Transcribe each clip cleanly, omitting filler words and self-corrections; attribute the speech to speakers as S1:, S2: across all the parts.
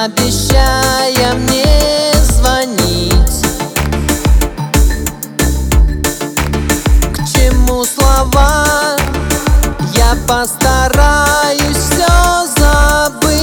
S1: обещая мне звонить. К чему слова? Я постараюсь все забыть.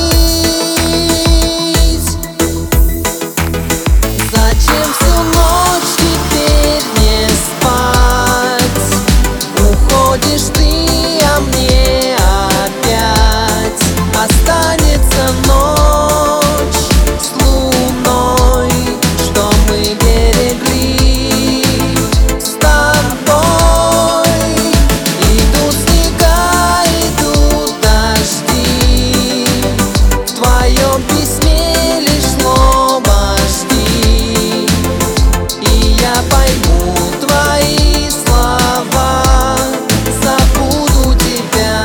S1: Зачем всю ночь теперь не спать? Уходишь ты, а мне опять останется ночь с луной, что мы берегли с тобой. Идут снега, идут дожди, в твоем письме лишь слово «жди», и я пойму твои слова, забуду тебя.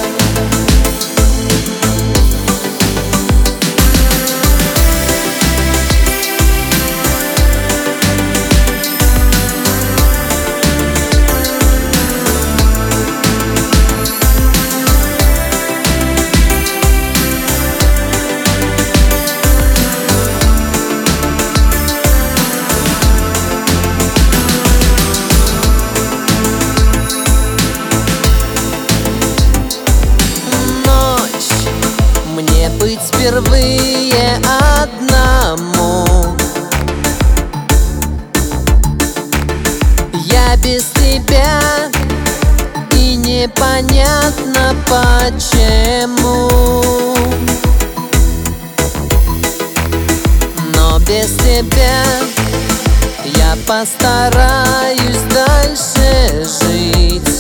S1: Мне быть впервые одному. Я без тебя, и непонятно почему. Но без тебя я постараюсь дальше жить.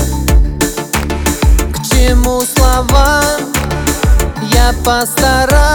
S1: К чему слова? Я постараюсь